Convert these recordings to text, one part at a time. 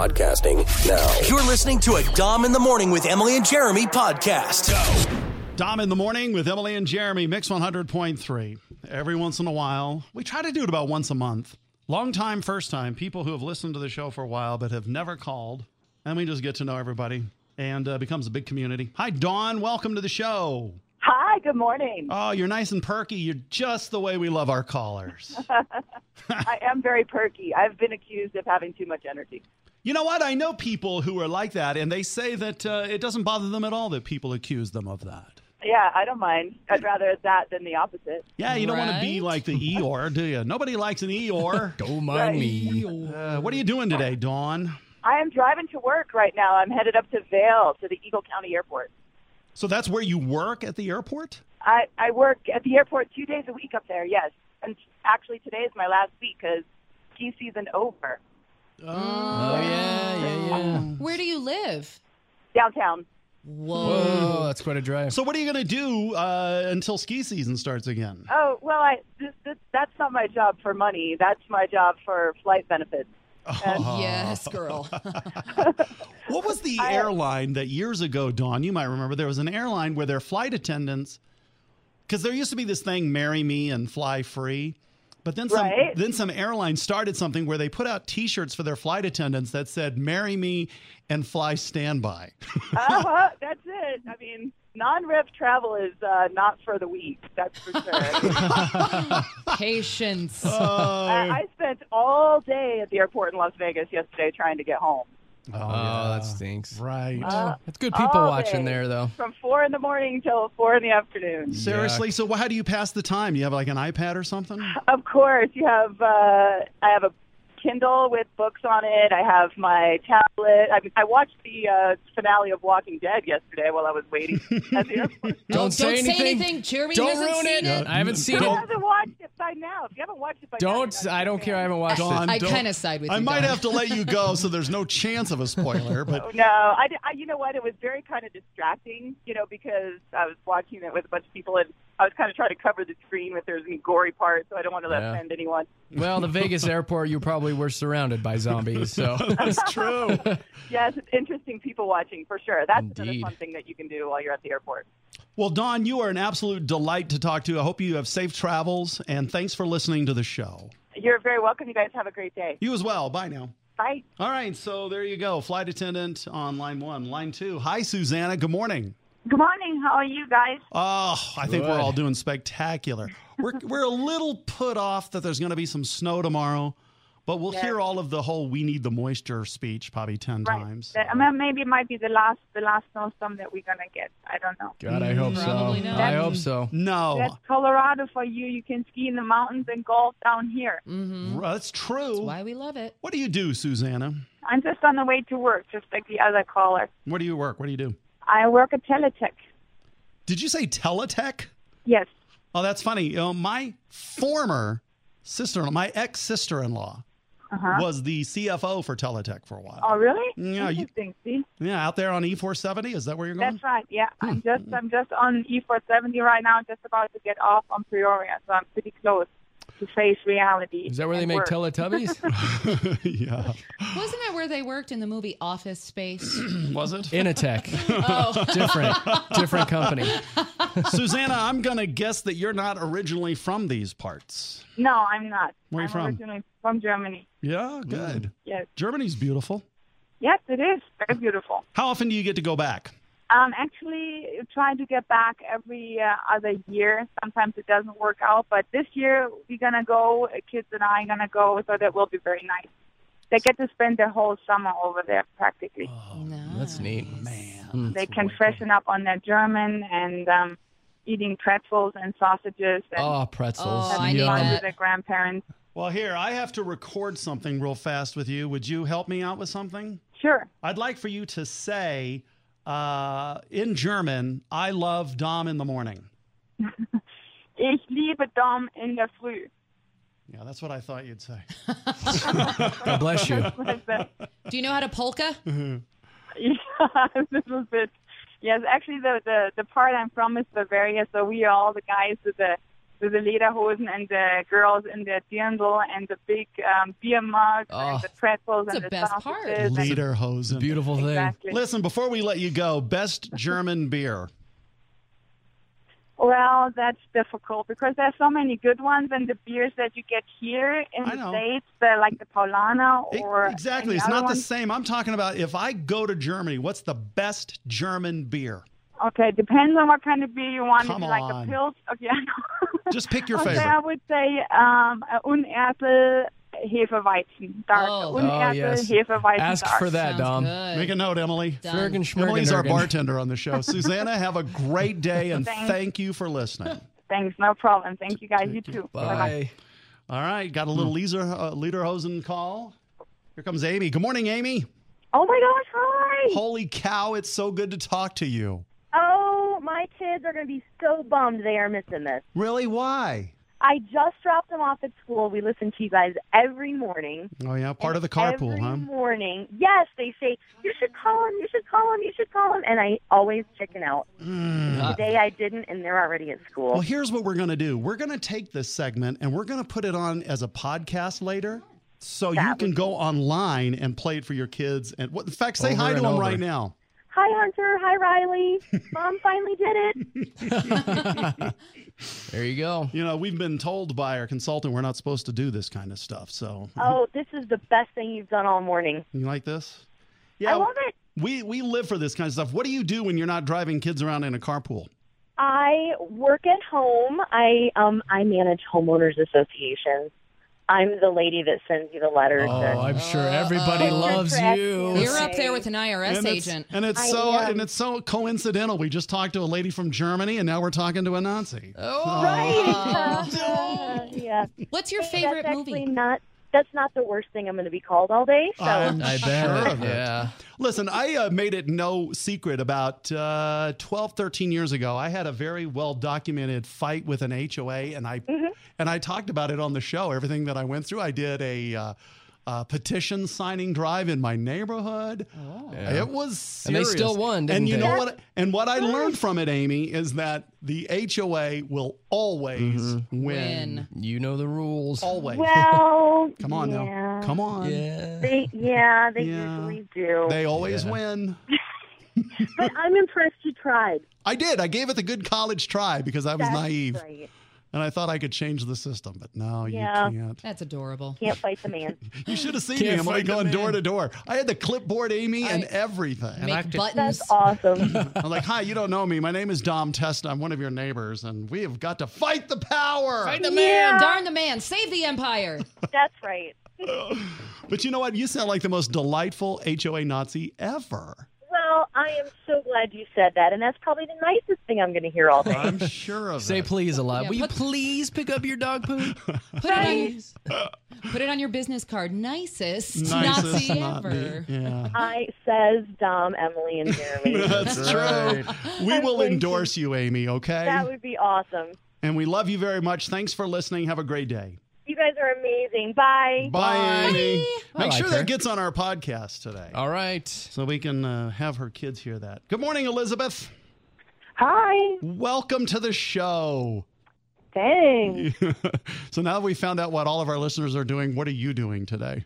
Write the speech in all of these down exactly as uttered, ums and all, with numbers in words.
podcasting now. You're listening to a Dom in the Morning with Emily and Jeremy podcast. Go. Dom in the Morning with Emily and Jeremy, Mix one hundred point three. Every once in a while, we try to do it about once a month. Long time, first time, people who have listened to the show for a while but have never called. And we just get to know everybody and uh, becomes a big community. Hi, Dawn. Welcome to the show. Hi, good morning. Oh, you're nice and perky. You're just the way we love our callers. I am very perky. I've been accused of having too much energy. You know what? I know people who are like that, and they say that uh, it doesn't bother them at all that people accuse them of that. Yeah, I don't mind. I'd rather that than the opposite. Yeah, you don't Right? want to be like the Eeyore, do you? Nobody likes an Eeyore. Don't mind Right. me. Uh, what are you doing today, Dawn? I am driving to work right now. I'm headed up to Vail, to the Eagle County Airport. So that's where you work at the airport? I, I work at the airport two days a week up there, yes. And actually today is my last week because ski season over. Oh, yeah, yeah, yeah. Where do you live? Downtown. Whoa. Whoa, that's quite a drive. So what are you going to do uh, until ski season starts again? Oh, well, I this, this, that's not my job for money. That's my job for flight benefits. Oh. Yes, girl. What was the I- airline that years ago, Dawn, you might remember, there was an airline where their flight attendants, because there used to be this thing, marry me and fly free. But then some, Right. then some airline started something where they put out T-shirts for their flight attendants that said, marry me and fly standby. Uh-huh, that's it. I mean, non-rev travel is uh, not for the weak, that's for sure. Patience. I, I spent all day at the airport in Las Vegas yesterday trying to get home. Oh, Oh, that stinks. Right. Uh, That's good people all watching day. there, though. From four in the morning till four in the afternoon. Seriously? So how do you pass the time? You have like an iPad or something? Of course, you have. Uh, I have a Kindle with books on it. I have my tablet. I, I watched the uh, finale of Walking Dead yesterday while I was waiting at the airport. Don't say anything. Jeremy Don't hasn't ruin seen it. it. I haven't seen Who it. hasn't watched it by now? If you haven't watched it by now, Don't. you're not I don't a care. I fan. haven't watched Dawn, it. I don't- kind of side with you. I might Dawn. have to let you go so there's no chance of a spoiler. But No, I, I, you know what? It was very kind of distracting, you know, because I was watching it with a bunch of people, and I was kind of trying to cover the screen if there's any gory parts, so I don't want to Yeah. offend anyone. Well, the Vegas airport, you probably were surrounded by zombies, so. that's true. Yes, it's interesting people watching for sure. That's another Indeed. fun thing that you can do while you're at the airport. Well, Dawn, you are an absolute delight to talk to. I hope you have safe travels, and thanks for listening to the show. You're very welcome. You guys have a great day. You as well. Bye now. Bye. All right, so there you go. Flight attendant on line one. Line two. Hi, Susanna. Good morning. Good morning. How are you guys? Oh, I think we're Good. all doing spectacular. We're we're a little put off that there's going to be some snow tomorrow, but we'll Yes. hear all of the whole "we need the moisture" speech probably ten Right. times. That- I mean, maybe it might be the last the last snowstorm that we're gonna get. I don't know. God, I hope so. Probably not. I hope so. No, That's Colorado for you. You can ski in the mountains and golf down here. Mm-hmm. that's true. That's why we love it. What do you do, Susanna? I'm just on the way to work, just like the other caller. Where do you work? What do you do? I work at Teletech. Did you say Teletech? Yes. Oh, that's funny. You know, my former sister, my ex sister-in-law, Uh-huh. was the C F O for Teletech for a while. Oh, really? Yeah, you- Interesting. See, Yeah, out there on E four seventy. Is that where you're going? that's right. Yeah, I'm just I'm just on E four seventy right now, just about to get off on Peoria, so I'm pretty close to face reality. Is that where they and make work. Teletubbies? Yeah. Wasn't that where they worked in the movie Office Space? Was it? Initech. Oh. Different. Different company. Susanna, I'm going to guess that you're not originally from these parts. No, I'm not. Where are you I'm from? originally from Germany. Yeah, good. Yes. Germany's beautiful. Yes, it is. Very beautiful. How often do you get to go back? Um, actually, trying to get back every uh, other year. Sometimes it doesn't work out, but this year we're gonna go. uh, Kids and I are gonna go, so that will be very nice. They get to spend their whole summer over there practically. That's neat. Man. They can freshen up on their German and um, eating pretzels and sausages and Oh, pretzels. Oh, I having need fun that. with their grandparents. Well, here, I have to record something real fast with you. Would you help me out with something? Sure. I'd like for you to say uh, in German, I love Dom in the morning. Ich liebe Dom in der Früh. Yeah, that's what I thought you'd say. God bless you. Do you know how to polka? Yeah, a little bit. Yes, actually, the, the, the part I'm from is Bavaria, so we are all the guys with the with the lederhosen and the girls in the dirndl and the big um, beer mugs Oh. and the pretzels That's and the the best part. sausages. and- Lederhosen. Beautiful thing. Exactly. Listen, before we let you go, best German beer. Well, that's difficult because there's so many good ones, and the beers that you get here in I the know. States, they're like the Paulaner E- or exactly. any It's other not the ones. same. I'm talking about if I go to Germany, what's the best German beer? Okay, depends on what kind of beer you want. Come if you like on. a Pils, okay. Just pick your okay, favorite. I would say um, a Unertel Hefeweizen dark. Oh. Unertel Oh, yes. Hefeweizen Ask dark. for that, Sounds Dom. good. Make a note, Emily. Done. Flurgen, schmurgen, Emily's our ergen. bartender on the show. Susanna, have a great day, and Thanks. thank you for listening. Thanks, no problem. Thank you guys. You too. Bye-bye. Bye. All right, got a little Leaser, uh, Lederhosen call. Here comes Amy. Good morning, Amy. Oh my gosh, hi! Holy cow, it's so good to talk to you. Oh, my kids are going to be so bummed they are missing this. Really? Why? I just dropped them off at school. We listen to you guys every morning. Oh, yeah, part And of the carpool, every huh? morning. Yes, they say, you should call him, you should call him, you should call him. And I always chicken out. Today I didn't, and they're already at school. Well, here's what we're going to do. We're going to take this segment and we're going to put it on as a podcast later. So you That can would go online and play it for your kids. And what, in fact, say Over hi to and them over. right now. Hi, Hunter. Hi, Riley. Mom finally did it. There you go. You know, we've been told by our consultant we're not supposed to do this kind of stuff. So Oh, this is the best thing you've done all morning. you like this? I love it. We we live for this kind of stuff. What do you do when you're not driving kids around in a carpool? I work at home. I um I manage homeowners associations. I'm the lady that sends you the letters. Oh, and- I'm sure everybody Uh-oh. loves you. You're up there with an I R S and it's, agent. and it's I so am. and it's so coincidental. We just talked to a lady from Germany, and now we're talking to a Nazi. Oh, Right. yeah. What's your favorite That's movie? actually not. That's not the worst thing I'm going to be called all day. So I'm I sure bet. of it. Yeah. Listen, I uh, made it no secret about uh, twelve, thirteen years ago. I had a very well documented fight with an H O A, and I Mm-hmm. and I talked about it on the show. Everything that I went through. I did a. Uh, uh, petition signing drive in my neighborhood. Yeah. It was And they serious. still won, And didn't you they? know what? And what I learned from it, Amy, is that the H O A will always Mm-hmm. win. Win. You know the rules. Always. well, Come on yeah. now. Come on. Yeah. They, yeah, they Yeah. usually do. They always Yeah. win. but I'm impressed you tried. I did. I gave it the good college try because I was That's naive. Right. And I thought I could change the system, but no, Yeah. you can't. That's adorable. Can't fight the man. You should have seen Can't me. I'm like fight the going man. door to door. I had the clipboard, Amy, and I- everything. Make buttons. That's awesome. I'm like, hi, you don't know me. My name is Dom Testa. I'm one of your neighbors, and we have got to fight the power. Fight the Yeah. man. Darn the man. Save the empire. That's right. But you know what? You sound like the most delightful H O A Nazi ever. Well, I am so glad you said that, and that's probably the nicest thing I'm going to hear all day. I'm sure of Say it. please a lot. Yeah, Will you put- please pick up your dog poop? Put it, on, put it on your business card. Nicest, Nicest Nazi not ever. me. Yeah. I says Dom, Emily, and Jeremy. That's true. Right. We I'm will going to- endorse you, Amy, okay? That would be awesome. And we love you very much. Thanks for listening. Have a great day. You guys are amazing. Bye. Bye, Amy. I Make like sure her. that gets on our podcast today All right. so we can uh, have her kids hear that. Good morning, Elizabeth. Hi. Welcome to the show. Thanks. So now that we found out what all of our listeners are doing, what are you doing today?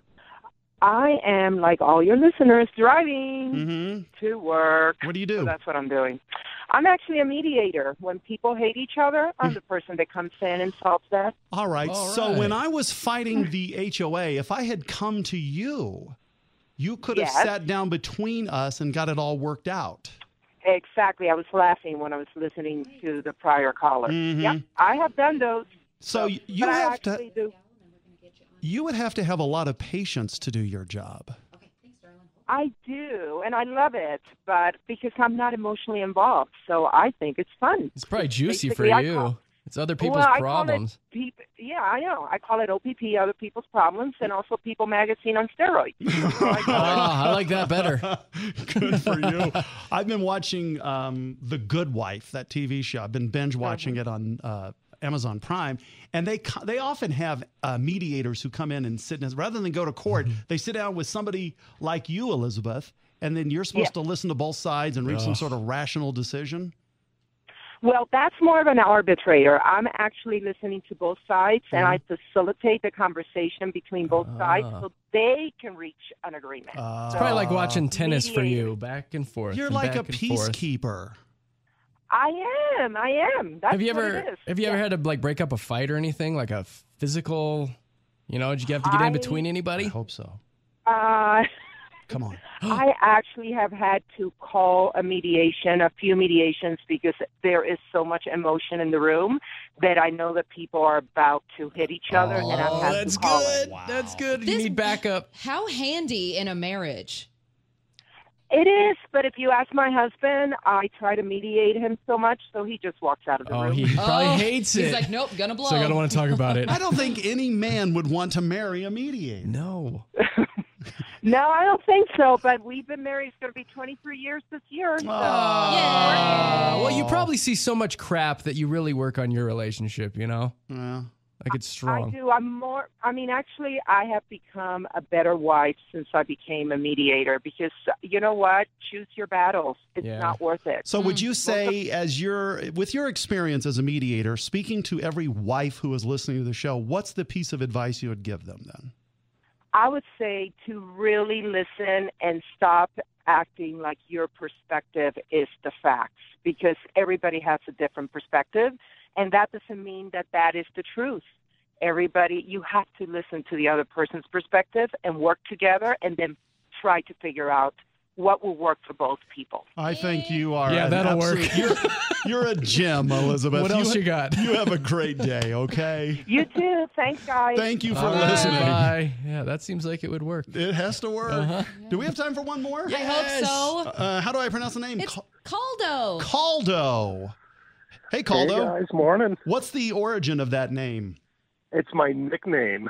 I am, like all your listeners, driving Mm-hmm. to work. What do you So do? that's what I'm doing. I'm actually a mediator. When people hate each other, I'm the person that comes in and solves that. All right. All So right. when I was fighting the H O A, if I had come to you, you could have Yes. sat down between us and got it all worked out. Exactly. I was laughing when I was listening to the prior caller. Mhm. Yep, I have done those. So y- you but I have to actually do. you would have to have a lot of patience to do your job. I do, and I love it, but because I'm not emotionally involved, so I think it's fun. It's probably juicy for Basically, I you. call- It's other people's well, I problems. Call it peop- yeah, I know. I call it O P P, other people's problems, and also People Magazine on steroids. So I Oh, call it- I like that better. Good for you. I've been watching um, The Good Wife, that T V show. I've been binge watching it on uh, Amazon Prime, and they co- they often have uh, mediators who come in and sit in, rather than go to court. They sit down with somebody like you, Elizabeth, and then you're supposed to listen to both sides and reach some sort of rational decision. Well, that's more of an arbitrator. I'm actually listening to both sides, and I facilitate the conversation between both Ah. sides so they can reach an agreement. It's probably like watching tennis for mediator. you, back and forth. You're and like a back and forth. peacekeeper. I am. I am. That's Have you what ever it is. have you ever Yeah. had to like break up a fight or anything, like a physical? You know, did you have to get in I- between I anybody? hope so. Uh, Come on. I actually have had to call a mediation, a few mediations, because there is so much emotion in the room that I know that people are about to hit each other, and I've Oh, had that's to call good. it. That's good. you This- need backup. How handy in a marriage. It is, but if you ask my husband, I try to mediate him so much, so he just walks out of the Oh, room. he probably Oh, hates it. He's like, nope, gonna blow. so I don't want to talk about it. I don't think any man would want to marry a mediator. No. No, I don't think so, but we've been married. It's going to be twenty-three years this year. So. Uh, well, you probably see so much crap that you really work on your relationship, you know? Yeah. Like it's I strong. do. I'm more, I mean, actually, I have become a better wife since I became a mediator because, you know what? Choose your battles. It's Yeah. not worth it. So would you say, as your with your experience as a mediator, speaking to every wife who is listening to the show, what's the piece of advice you would give them then? I would say to really listen and stop acting like your perspective is the facts, because everybody has a different perspective, and that doesn't mean that that is the truth. Everybody, you have to listen to the other person's perspective and work together and then try to figure out what will work for both people. I think you are. Yeah, an that'll work. absolute- You're, you're a gem, Elizabeth. What else you got? You have a great day, okay? You too. Thanks, guys. Thank you for All right, listening. bye. Yeah, that seems like it would work. It has to work. Uh-huh. Do we have time for one more? I hope so. Uh, how do I pronounce the name? It's Cal- Caldo. Caldo. Hey, Caldo. Hey guys, morning. What's the origin of that name? It's my nickname.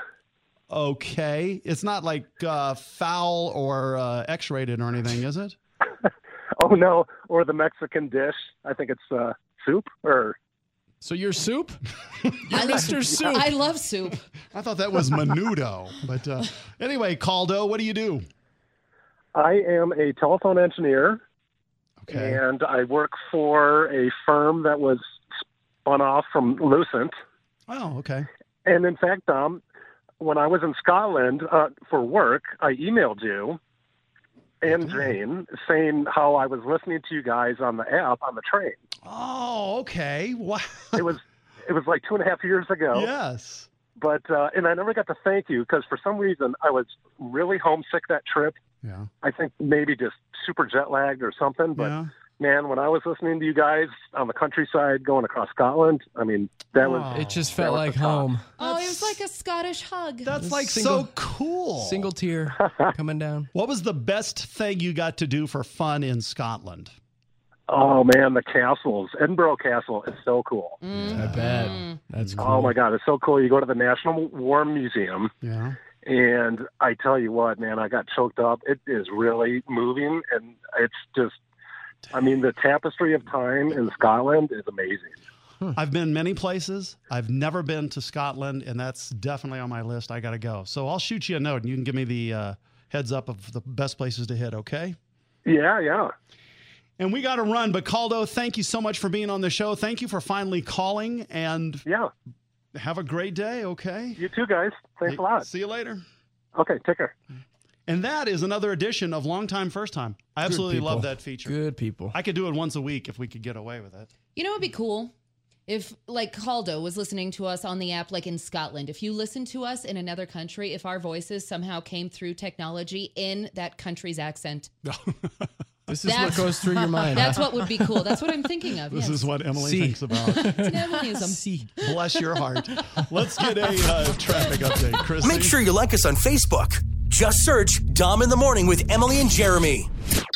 Okay. It's not like uh, foul or uh, X-rated or anything, is it? Oh no, or the Mexican dish. I think it's uh, soup or So you're soup? You're Mister Soup. I love soup. I thought that was menudo. But uh, anyway, Caldo, what do you do? I am a telephone engineer, Okay. and I work for a firm that was spun off from Lucent. Oh, okay. And in fact, Dom, when I was in Scotland uh, for work, I emailed you and Jane saying how I was listening to you guys on the app on the train. Oh, okay. Wow. It was it was like two and a half years ago. Yes. But uh, and I never got to thank you because for some reason I was really homesick that trip. Yeah. I think maybe just super jet lagged or something. But Yeah. man, when I was listening to you guys on the countryside going across Scotland, I mean that was It just that felt was like the top. home. Oh, it was like a Scottish hug. That's like Single- so cool. Single tear coming down. What was the best thing you got to do for fun in Scotland? Oh man, the castles. Edinburgh Castle is so cool. I bet. That's cool. Oh my God, it's so cool. You go to the National War Museum, Yeah. and I tell you what, man, I got choked up. It is really moving, and it's just, I mean, the tapestry of time in Scotland is amazing. I've been many places. I've never been to Scotland, and that's definitely on my list. I got to go. So I'll shoot you a note, and you can give me the uh, heads up of the best places to hit, okay? Yeah, yeah. And we got to run, but Caldo, thank you so much for being on the show. Thank you for finally calling, and Yeah. have a great day, okay? You too, guys. Thanks a lot. See you later. Okay, take care. And that is another edition of Long Time First Time. I absolutely people. love that feature. Good people. I could do it once a week if we could get away with it. You know, it'd be cool if, like, Caldo was listening to us on the app, like in Scotland. If you listened to us in another country, if our voices somehow came through technology in that country's accent, This is That's- what goes through your mind. that's what would be cool. That's what I'm thinking of. This yes. is what Emily See. thinks about. It's an Emilyism. See. Bless your heart. Let's get a uh, traffic update, Chris. Make sure you like us on Facebook. Just search Dom in the Morning with Emily and Jeremy.